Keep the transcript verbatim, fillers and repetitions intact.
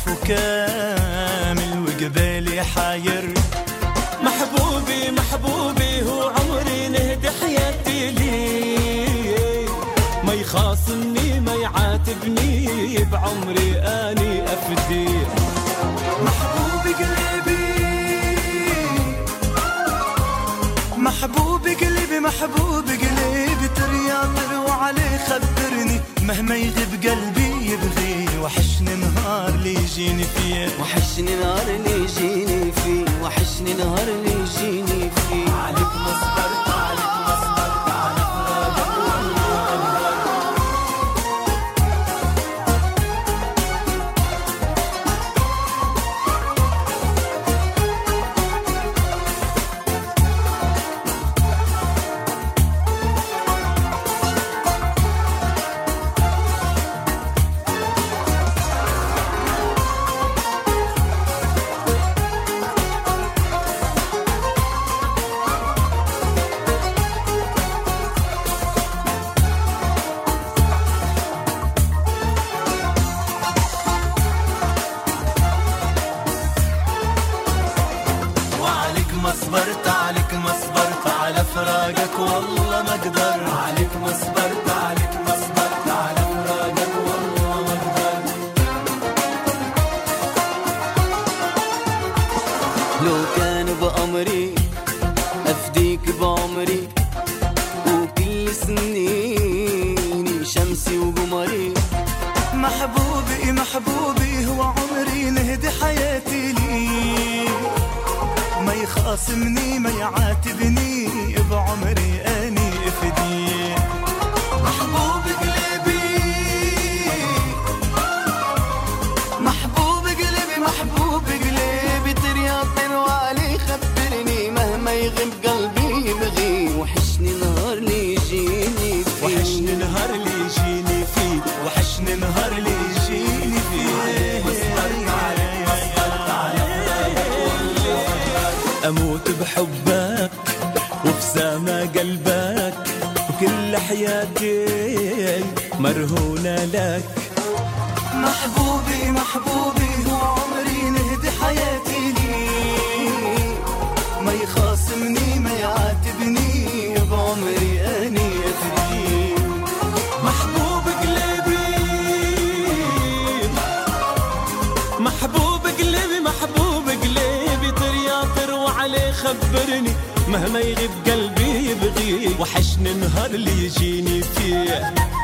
عطفه كامل وقبالي حاير. محبوبي محبوبي هو عمري نهدي حياتي ليه، ما يخاصمني ما يعاتبني بعمري اني افديه. محبوبي قلبي محبوبي قلبي محبوبي قلبي ترياطر وعليه خبرني مهما يغيب قلبي يبغي. وحشني نهار اللي يجيني فيه، وحشني نهار اللي يجيني فيه، وحشني نهار اللي يجيني فيه. عليك ما صبرت عليك ما صبرت على فراقك والله. ما صبرت عليك ما صبرت على فراقك والله ما اقدر. عليك ما صبرت عليك ما صبرت على فراقك والله ما اقدر. لو كان بأمري أفديك بعمري وكل سنيني شمسي وقمري. محبوبي محبوبي هو عمري نهدي حياتي ليه، ما يخاصمني ما يعاتبني بعمري اني افديه. محبوب قلبي محبوب قلبي محبوب قلبي ترياطر وعلي خبرني مهما يغيب قلبي يبغي. وحشني نهار اللي يجيني فيه، وحشني نهار اللي يجيني فيه، وحشني نهار اللي يجيني فيه. أموت بحبك وبسامة قلبك وكل حياتي مرهونة لك. محبوبي محبوبي هو عمري نهدي حياتي ليه، ما يخاصمني ما يعاتبني بعمري أني أفديه. محبوب قلبي محبوب قلبي محبوب قلبي ترياطر وعليه خبرني مهما يغيب قلبي يبغي. وحشني نهار اللي يجيني فيه.